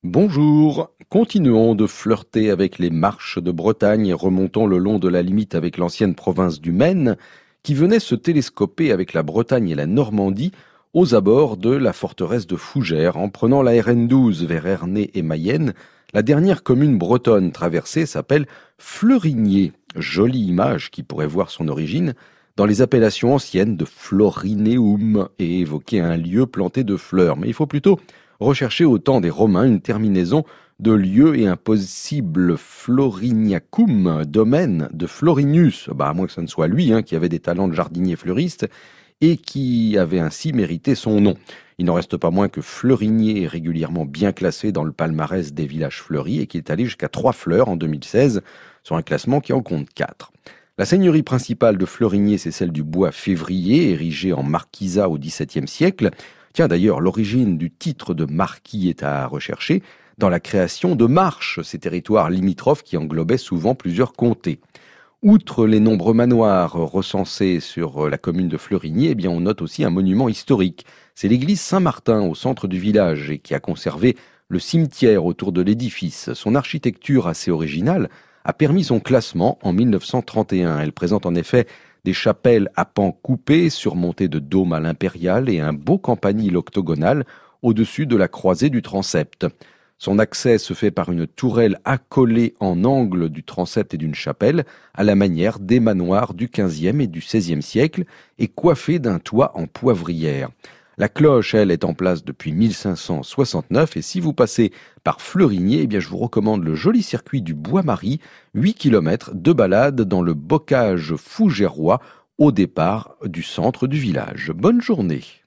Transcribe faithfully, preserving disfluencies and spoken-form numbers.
Bonjour, continuons de flirter avec les marches de Bretagne et remontons le long de la limite avec l'ancienne province du Maine, qui venait se télescoper avec la Bretagne et la Normandie aux abords de la forteresse de Fougères. En prenant la R N douze vers Ernée et Mayenne, la dernière commune bretonne traversée s'appelle Fleurigné. Jolie image qui pourrait voir son origine dans les appellations anciennes de Florineum et évoquer un lieu planté de fleurs. Mais il faut plutôt rechercher au temps des Romains une terminaison de lieu et un possible Floriniacum, domaine de Florinius, bah, à moins que ce ne soit lui hein, qui avait des talents de jardinier fleuriste et qui avait ainsi mérité son nom. Il n'en reste pas moins que Fleurigné est régulièrement bien classé dans le palmarès des villages fleuris et qui est allé jusqu'à trois fleurs en deux mille seize, sur un classement qui en compte quatre. La seigneurie principale de Fleurigné, c'est celle du bois Février, érigée en marquisat au dix-septième siècle. Tiens, d'ailleurs, l'origine du titre de marquis est à rechercher dans la création de marches, ces territoires limitrophes qui englobaient souvent plusieurs comtés. Outre les nombreux manoirs recensés sur la commune de Fleurigné, eh bien, on note aussi un monument historique. C'est l'église Saint-Martin au centre du village et qui a conservé le cimetière autour de l'édifice. Son architecture assez originale a permis son classement en mille neuf cent trente et un. Elle présente en effet des chapelles à pans coupés surmontées de dômes à l'impériale et un beau campanile octogonal au-dessus de la croisée du transept. Son accès se fait par une tourelle accolée en angle du transept et d'une chapelle, à la manière des manoirs du quinzième et du seizième siècle, et coiffée d'un toit en poivrière. La cloche, elle, est en place depuis mille cinq cent soixante-neuf, et si vous passez par Fleurigné, eh bien, je vous recommande le joli circuit du Bois-Marie, huit kilomètres de balade dans le bocage fougérois, au départ du centre du village. Bonne journée.